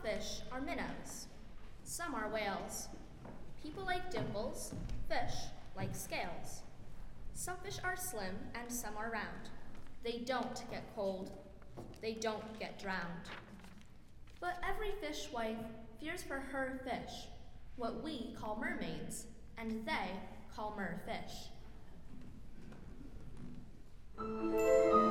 fish are minnows. Some are whales. People like dimples, fish like scales. Some fish are slim and some are round. They don't get cold. They don't get drowned. But every fishwife fears for her fish, what we call mermaids, and they call merfish.